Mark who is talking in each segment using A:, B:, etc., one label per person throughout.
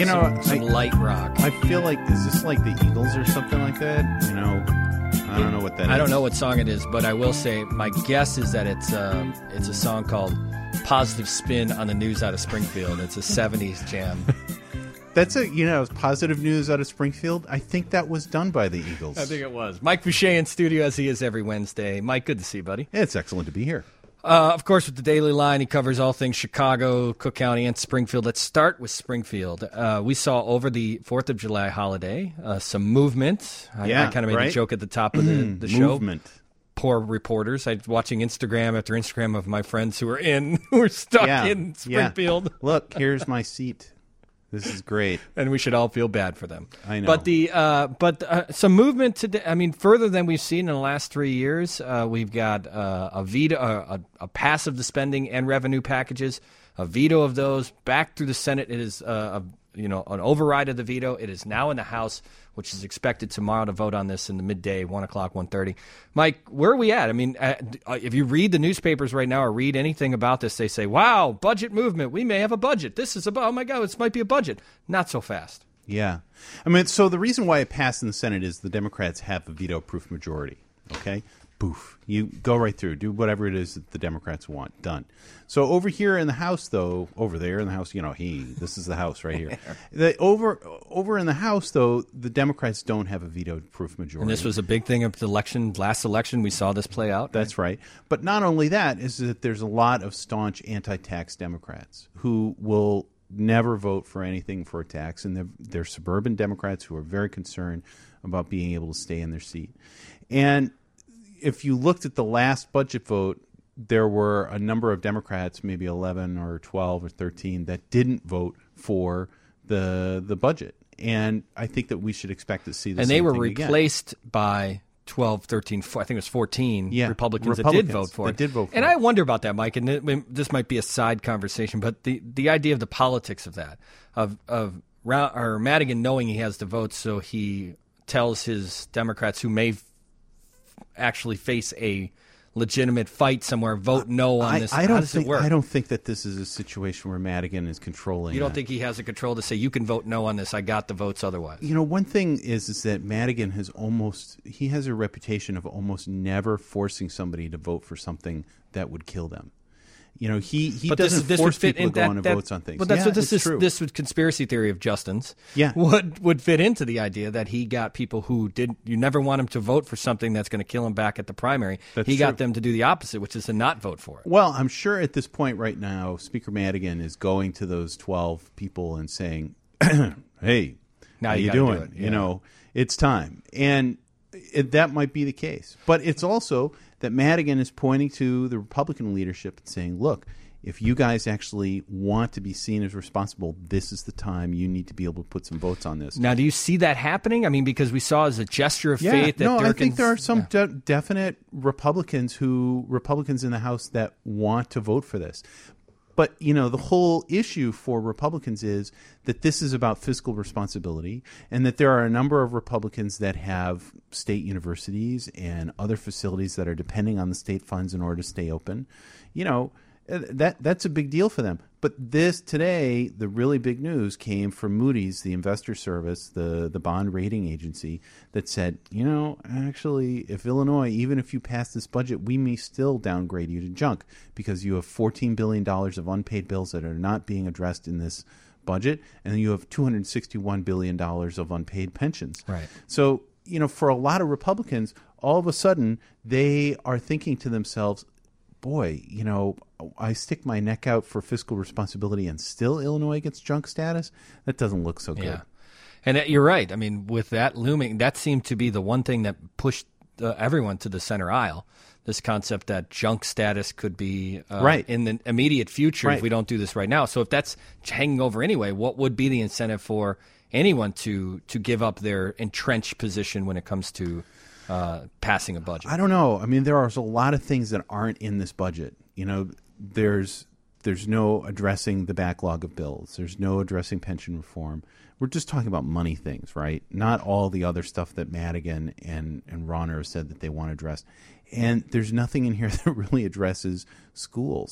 A: some light rock.
B: I feel like, is this like the Eagles or something like that? I don't know what that is.
A: I don't know what song it is, but I will say my guess is that it's a song called Positive Spin on the News Out of Springfield. It's a 70s jam.
B: That's positive news out of Springfield. I think that was done by the Eagles.
A: I think it was. Mike Boucher in studio as he is every Wednesday. Mike, good to see you, buddy.
B: It's excellent to be here.
A: Of course, with the Daily Line, he covers all things Chicago, Cook County, and Springfield. Let's start with Springfield. We saw over the 4th of July holiday some movement. I kind of made a joke at the top of the show.
B: Movement.
A: Poor reporters. I was watching Instagram after Instagram of my friends who were stuck in Springfield.
B: Yeah. Look, here's my seat. This is great,
A: and we should all feel bad for them.
B: I know,
A: but some movement today. I mean, further than we've seen in the last 3 years. We've got a veto, a pass of the spending and revenue packages, a veto of those back through the Senate. It is an override of the veto. It is now in the House, which is expected tomorrow to vote on this in the midday, 1 o'clock, 1:30. Mike, where are we at? I mean, if you read the newspapers right now or read anything about this, they say, wow, budget movement. We may have a budget. This is about, oh, my God, this might be a budget. Not so fast.
B: Yeah. I mean, so the reason why it passed in the Senate is the Democrats have a veto-proof majority, okay? Poof. You go right through. Do whatever it is that the Democrats want. Done. So over here in the House, though, over there in the House, this is the House right here. Over in the House, though, the Democrats don't have a veto-proof majority.
A: And this was a big thing of the last election. We saw this play out.
B: That's right. But not only that, is that there's a lot of staunch anti-tax Democrats who will never vote for anything for a tax, and they're suburban Democrats who are very concerned about being able to stay in their seat. And if you looked at the last budget vote, there were a number of Democrats, maybe 11 or 12 or 13, that didn't vote for the budget. And I think that we should expect to see the same thing again.
A: And they were replaced by 12, 13, I think it was 14 Republicans that did vote for it. And I wonder about that, Mike, and this might be a side conversation, but the idea of the politics of that, of Madigan knowing he has the votes, so he tells his Democrats who may actually face a legitimate fight somewhere, vote no on this. How does it work?
B: I don't think that this is a situation where Madigan is controlling.
A: You don't think he has the control to say, you can vote no on this, I got the votes otherwise?
B: One thing is that Madigan has a reputation of almost never forcing somebody to vote for something that would kill them. He doesn't force people to go on and vote on things.
A: But that's what this conspiracy theory of Justin's would fit into the idea that he got people who you never want him to vote for something that's going to kill him back at the primary. He got them to do the opposite, which is to not vote for it.
B: Well, I'm sure at this point right now, Speaker Madigan is going to those 12 people and saying, hey,
A: now
B: how you doing? It's time. And that might be the case. But it's also that Madigan is pointing to the Republican leadership and saying, look, if you guys actually want to be seen as responsible, this is the time you need to be able to put some votes on this.
A: Now, do you see that happening? I mean, because we saw as a gesture of faith that
B: I think there are some definite Republicans in the House that want to vote for this. But, the whole issue for Republicans is that this is about fiscal responsibility and that there are a number of Republicans that have state universities and other facilities that are depending on the state funds in order to stay open. That's a big deal for them. But today, the really big news came from Moody's, the investor service, the bond rating agency, that said, actually, if Illinois, even if you pass this budget, we may still downgrade you to junk because you have $14 billion of unpaid bills that are not being addressed in this budget, and then you have $261 billion of unpaid pensions.
A: Right.
B: So, for a lot of Republicans, all of a sudden, they are thinking to themselves, boy, I stick my neck out for fiscal responsibility and still Illinois gets junk status? That doesn't look so good.
A: Yeah. And you're right. I mean, with that looming, that seemed to be the one thing that pushed everyone to the center aisle, this concept that junk status could be in the immediate future if we don't do this right now. So if that's hanging over anyway, what would be the incentive for anyone to give up their entrenched position when it comes to passing a budget?
B: I don't know. I mean, there are a lot of things that aren't in this budget. There's no addressing the backlog of bills. There's no addressing pension reform. We're just talking about money things, right? Not all the other stuff that Madigan and Rauner have said that they want to address. And there's nothing in here that really addresses schools.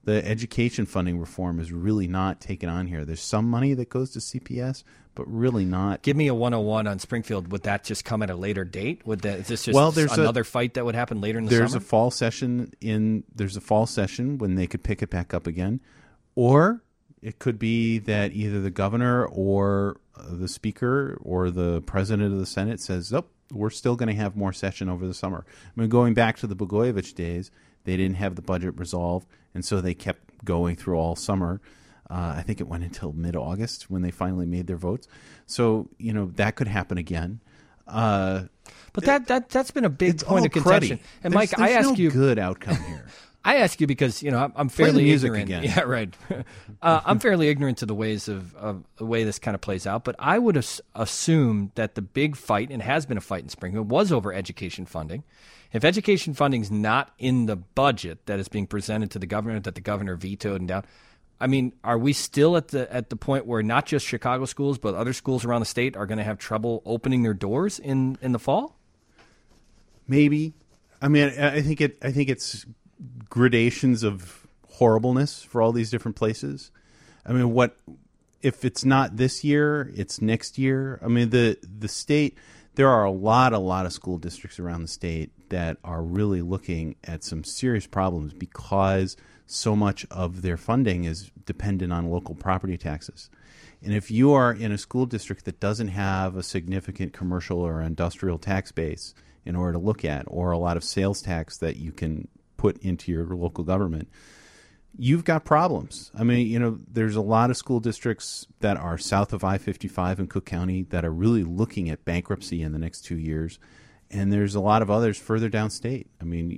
B: The education funding reform is really not taken on here. There's some money that goes to CPS, but really not.
A: Give me a 101 on Springfield. Would that just come at a later date? Is this just another fight that would happen later in the summer?
B: There's a fall session when they could pick it back up again. Or it could be that either the governor or the speaker or the president of the Senate says, "Nope, we're still going to have more session over the summer." I mean, going back to the Blagojevich days, they didn't have the budget resolved, and so they kept going through all summer. I think it went until mid-August when they finally made their votes. So, that could happen again.
A: But that's been a big point of contention. And Mike, I ask you,
B: good outcome here.
A: I ask you because I'm fairly ignorant.
B: Again.
A: Yeah, right. I'm fairly ignorant to the ways of the way this kind of plays out. But I would assume that the big fight, and has been a fight in Springfield, was over education funding. If education funding is not in the budget that is being presented to the governor, that the governor vetoed and down, I mean, are we still at the point where not just Chicago schools but other schools around the state are going to have trouble opening their doors in the fall?
B: Maybe. I mean, I think it's gradations of horribleness for all these different places. I mean, what if it's not this year, it's next year? I mean, the state, there are a lot of school districts around the state that are really looking at some serious problems because so much of their funding is dependent on local property taxes. And if you are in a school district that doesn't have a significant commercial or industrial tax base in order to look at, or a lot of sales tax that you can put into your local government, you've got problems. I mean, there's a lot of school districts that are south of I-55 in Cook County that are really looking at bankruptcy in the next 2 years. And there's a lot of others further downstate. I mean,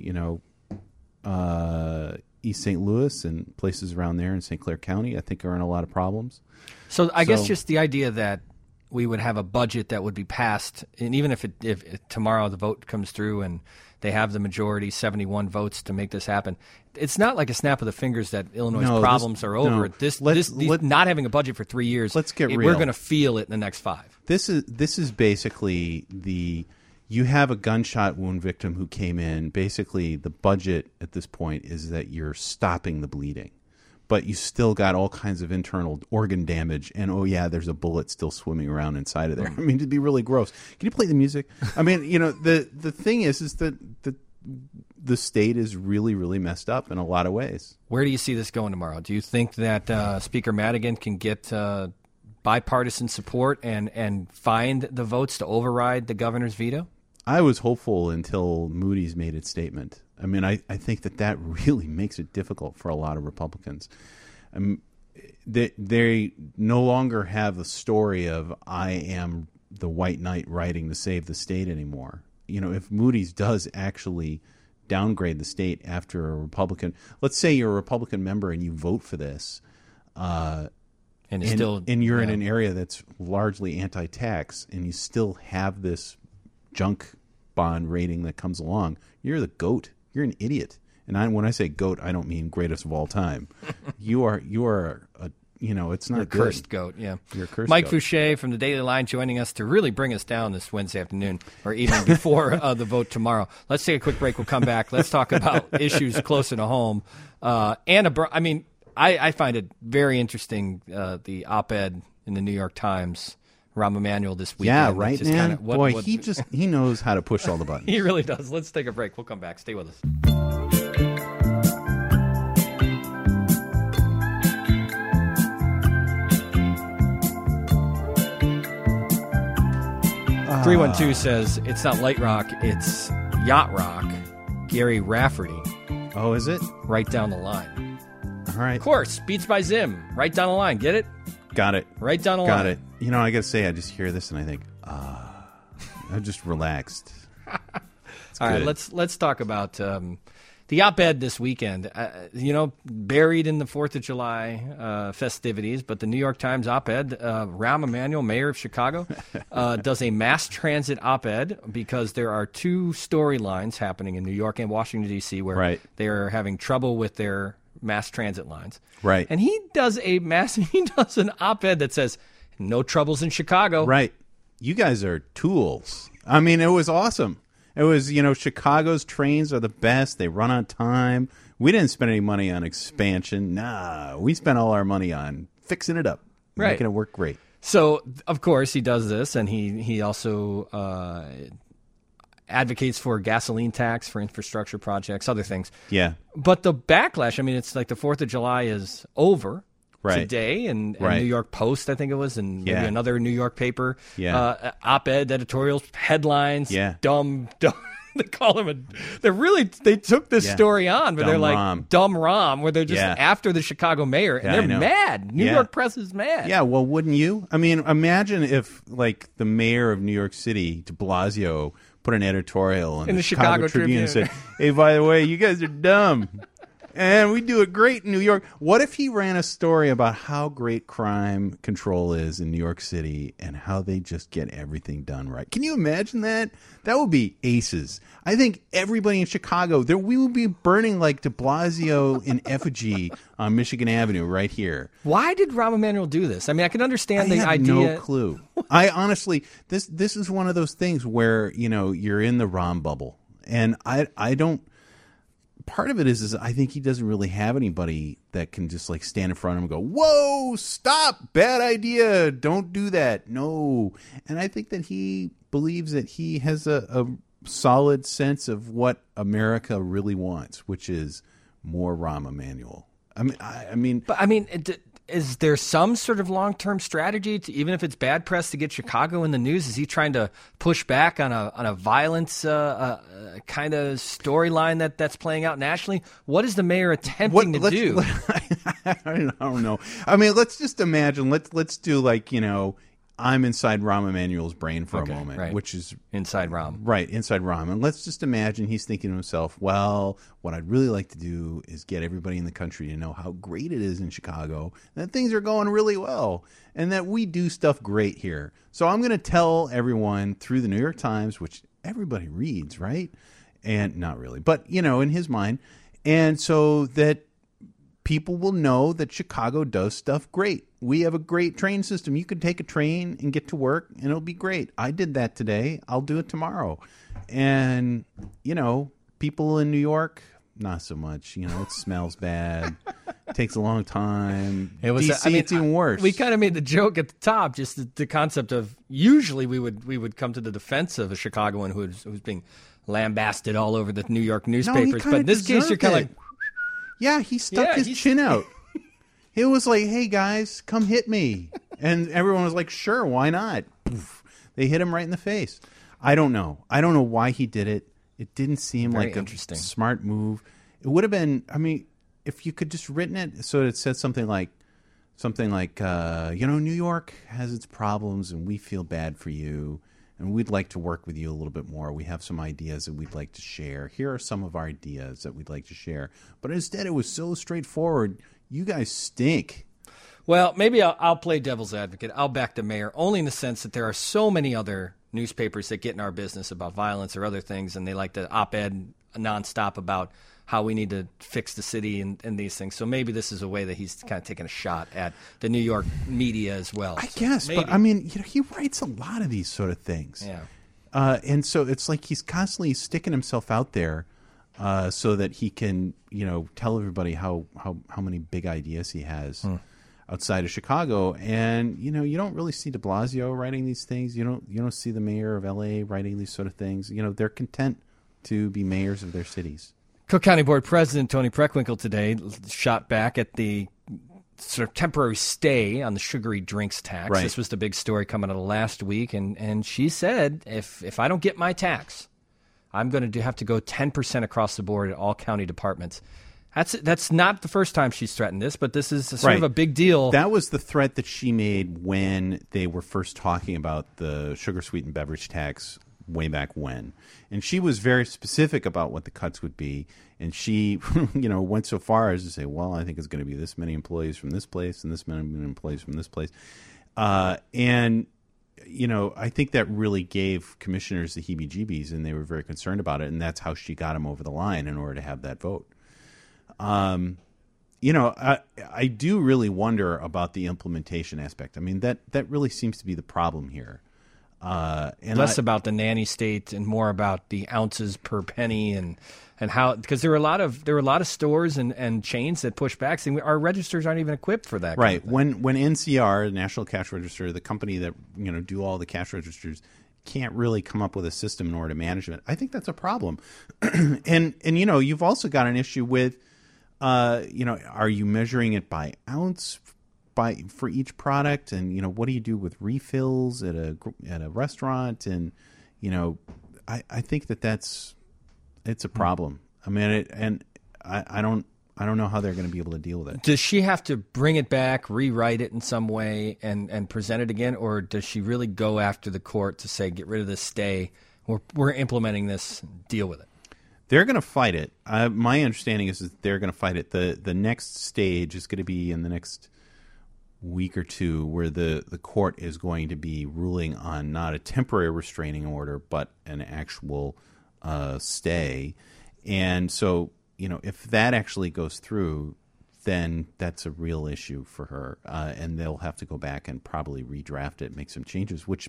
B: East St. Louis and places around there in St. Clair County, I think, are in a lot of problems.
A: So I guess just the idea that we would have a budget that would be passed, and even if tomorrow the vote comes through and they have the majority, 71 votes to make this happen, it's not like a snap of the fingers that Illinois' problems are over. Not having a budget for 3 years,
B: let's get real.
A: We're going to feel it in the next 5.
B: This is basically you have a gunshot wound victim who came in. Basically, the budget at this point is that you're stopping the bleeding, but you still got all kinds of internal organ damage. And, there's a bullet still swimming around inside of there. I mean, it'd be really gross. Can you play the music? I mean, the thing is that the state is really, really messed up in a lot of ways.
A: Where do you see this going tomorrow? Do you think that Speaker Madigan can get bipartisan support and find the votes to override the governor's veto?
B: I was hopeful until Moody's made its statement. I mean, I think that really makes it difficult for a lot of Republicans. They no longer have the story of I am the white knight riding to save the state anymore. If Moody's does actually downgrade the state after a Republican, let's say you're a Republican member and you vote for this, and you're in an area that's largely anti-tax, and you still have this junk bond rating that comes along, you're the GOAT. You're an idiot. And when I say GOAT, I don't mean greatest of all time. You are it's not
A: You're a cursed goat. Yeah,
B: you're a cursed
A: Mike
B: goat.
A: Fouché from the Daily Line joining us to really bring us down this Wednesday afternoon, or even before the vote tomorrow. Let's take a quick break. We'll come back. Let's talk about issues closer to home. I find it very interesting, the op-ed in the New York Times, Rahm Emanuel this weekend.
B: Yeah, right, man. He knows how to push all the buttons.
A: He really does. Let's take a break. We'll come back. Stay with us. 312 says it's not light rock, it's yacht rock. Gary Rafferty.
B: Oh, is it?
A: Right down the line.
B: All right.
A: Of course, Beats by Zim. Right down the line. Get it?
B: Got it.
A: Right down the line.
B: Got it. I got to say, I just hear this and I think, I'm just relaxed.
A: All right, let's talk about the op-ed this weekend. Buried in the 4th of July festivities, but the New York Times op-ed, Rahm Emanuel, mayor of Chicago, does a mass transit op-ed because there are two storylines happening in New York and Washington, D.C., where they are having trouble with their mass transit lines.
B: Right.
A: And he does an op-ed that says, no troubles in Chicago.
B: Right. You guys are tools. I mean, it was awesome. It was, Chicago's trains are the best. They run on time. We didn't spend any money on expansion. Nah, we spent all our money on fixing it up, making it work great.
A: So, of course, he does this, and he also advocates for gasoline tax for infrastructure projects, other things.
B: Yeah.
A: But the backlash, I mean, it's like the 4th of July is over today, and New York Post, I think it was, and maybe another New York paper, op-ed, editorials, headlines, dumb. They call him they took this story on, but
B: dumb
A: they're like
B: Rahm.
A: Dumb Rahm, where they're just after the Chicago mayor, and they're mad. New York press is mad.
B: Yeah, well, wouldn't you? I mean, imagine if, like, the mayor of New York City, de Blasio, put an editorial in the Chicago Tribune and said, hey, by the way, you guys are dumb. And we do it great in New York. What if he ran a story about how great crime control is in New York City and how they just get everything done right? Can you imagine that? That would be aces. I think everybody in Chicago, we would be burning like de Blasio in effigy on Michigan Avenue right here.
A: Why did Rahm Emanuel do this? I mean, I can understand the idea.
B: I have no clue. I honestly, this is one of those things where, you're in the Rahm bubble. And I don't. Part of it is I think he doesn't really have anybody that can just like stand in front of him and go, whoa, stop, bad idea, don't do that, no. And I think that he believes that he has a solid sense of what America really wants, which is more Rahm Emanuel.
A: Is there some sort of long-term strategy to, even if it's bad press, to get Chicago in the news? Is he trying to push back on a violence kind of storyline that's playing out nationally? What is the mayor attempting to do?
B: I don't know. I mean, let's just imagine. Let's do like, I'm inside Rahm Emanuel's brain for a moment, which is
A: inside Rahm.
B: Right, inside Rahm. And let's just imagine he's thinking to himself, well, what I'd really like to do is get everybody in the country to know how great it is in Chicago, and that things are going really well, and that we do stuff great here. So I'm going to tell everyone through the New York Times, which everybody reads, right? And not really, but, in his mind. And so that people will know that Chicago does stuff great. We have a great train system. You can take a train and get to work, and it'll be great. I did that today. I'll do it tomorrow. And, people in New York, not so much. It smells bad. It takes a long time. DC, it's even worse.
A: We kind of made the joke at the top, just the concept of usually we would come to the defense of a Chicagoan who's being lambasted all over the New York newspapers. But in this case, you're kind of like...
B: Yeah, he stuck his chin out. It was like, hey, guys, come hit me. And everyone was like, sure, why not? Poof. They hit him right in the face. I don't know. I don't know why he did it. It didn't seem like a smart move. It would have been, if you could just written it so it said something like, New York has its problems and we feel bad for you. And we'd like to work with you a little bit more. We have some ideas that we'd like to share. Here are some of our ideas that we'd like to share. But instead, it was so straightforward. You guys stink.
A: Well, maybe I'll play devil's advocate. I'll back the mayor, only in the sense that there are so many other newspapers that get in our business about violence or other things, and they like to op-ed nonstop about how we need to fix the city and these things. So maybe this is a way that he's kind of taking a shot at the New York media as well.
B: I guess, maybe. But he writes a lot of these sort of things.
A: Yeah.
B: And so it's like he's constantly sticking himself out there so that he can, tell everybody how many big ideas he has outside of Chicago. And, you don't really see de Blasio writing these things. You don't see the mayor of L.A. writing these sort of things. They're content to be mayors of their cities.
A: Cook County Board President Toni Preckwinkle today shot back at the sort of temporary stay on the sugary drinks tax.
B: Right.
A: This was the big story coming out of last week, and she said, if I don't get my tax, I'm going to have to go 10% across the board at all county departments. That's not the first time she's threatened this, but this is sort of a big deal.
B: That was the threat that she made when they were first talking about the sugar-sweetened beverage tax way back when. And she was very specific about what the cuts would be. And she, went so far as to say, well, I think it's going to be this many employees from this place and this many employees from this place. And I think that really gave commissioners the heebie-jeebies, and they were very concerned about it. And that's how she got him over the line in order to have that vote. I do really wonder about the implementation aspect. I mean, that really seems to be the problem here. And
A: less about the nanny state and more about the ounces per penny and how, because there were a lot of stores and chains that push back saying our registers aren't even equipped for that.
B: Right.
A: Kind of
B: When NCR, National Cash Register, the company that do all the cash registers, can't really come up with a system in order to manage it, I think that's a problem. and you've also got an issue with are you measuring it by ounce for each product, and what do you do with refills at a restaurant, and I think it's a problem. I mean, I don't know how they're going to be able to deal with it.
A: Does she have to bring it back, rewrite it in some way, and present it again, or does she really go after the court to say, get rid of this stay, we're implementing this, deal with it?
B: They're going to fight it. My understanding is that they're going to fight it. The next stage is going to be in the next week or two, where the court is going to be ruling on not a temporary restraining order, but an actual stay. And so, if that actually goes through, then that's a real issue for her, and they'll have to go back and probably redraft it, make some changes, which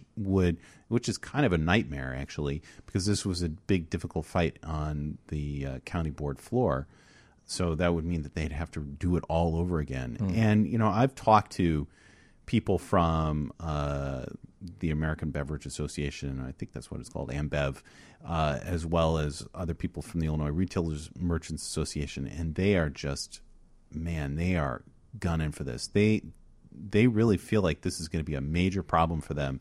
B: is kind of a nightmare, actually, because this was a big, difficult fight on the county board floor. So that would mean that they'd have to do it all over again. And I've talked to people from the American Beverage Association, I think that's what it's called, AmBev, as well as other people from the Illinois Retailers Merchants Association, and they are just, man, they are gunning for this. They really feel like this is going to be a major problem for them.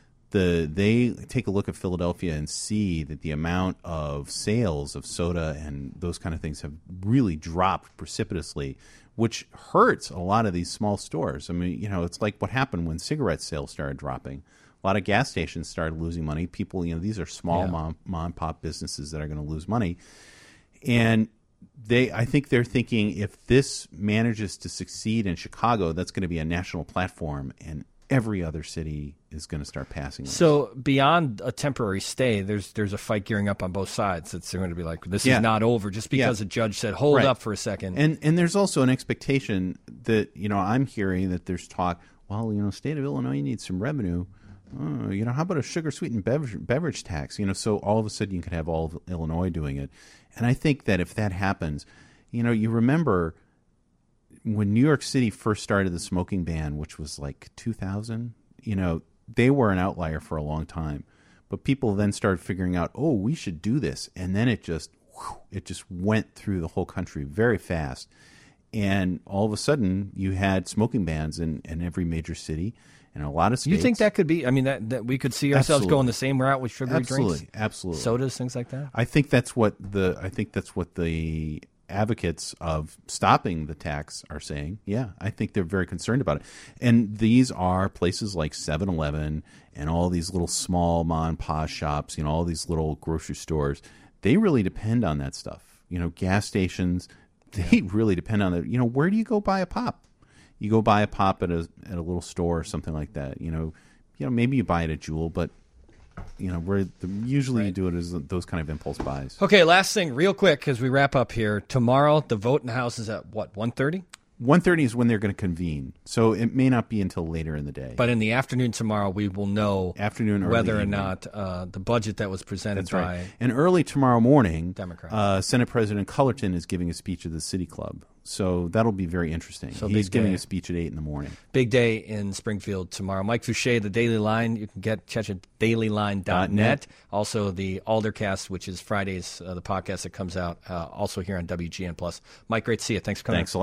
B: They take a look at Philadelphia and see that the amount of sales of soda and those kind of things have really dropped precipitously, which hurts a lot of these small stores. I mean, it's like what happened when cigarette sales started dropping. A lot of gas stations started losing money. People, these are small mom and pop businesses that are going to lose money. And I think they're thinking, if this manages to succeed in Chicago, that's going to be a national platform, and every other city is going to start passing this.
A: So beyond a temporary stay, there's a fight gearing up on both sides. They're going to be like, this is not over just because a judge said, hold up for a second.
B: And there's also an expectation that, I'm hearing that there's talk, well, state of Illinois needs some revenue. How about a sugar-sweetened beverage tax? So all of a sudden you could have all of Illinois doing it. And I think that if that happens, you remember when New York City first started the smoking ban, which was like 2000, they were an outlier for a long time. But people then started figuring out, oh, we should do this. And then it just went through the whole country very fast. And all of a sudden you had smoking bans in every major city. In a lot of states.
A: You think that could be? I mean, that we could see ourselves going the same route with sugary drinks,
B: absolutely,
A: sodas, things like that.
B: I think that's what the advocates of stopping the tax are saying. Yeah, I think they're very concerned about it. And these are places like 7-Eleven and all these little small mom and pop shops. All these little grocery stores. They really depend on that stuff. Gas stations. They really depend on it. Where do you go buy a pop? You go buy a pop at a little store or something like that. Maybe you buy it at Jewel, but where usually you do it as those kind of impulse buys.
A: Okay, last thing, real quick, as we wrap up here. Tomorrow, the vote in the House is at what, 1:30?
B: 1:30 is when they're going to convene, so it may not be until later in the day.
A: But in the afternoon tomorrow, we will know whether or not the budget that was presented by
B: And early tomorrow morning,
A: Democrats.
B: Senate President Cullerton is giving a speech at the City Club. So that'll be very interesting. So he's giving a speech at 8 in the morning.
A: Big day in Springfield tomorrow. Mike Fouché, The Daily Line. You can catch at dailyline.net. Also, the Aldercast, which is Fridays, the podcast that comes out, also here on WGN+. Mike, great to see you. Thanks for coming.
B: Thanks a lot.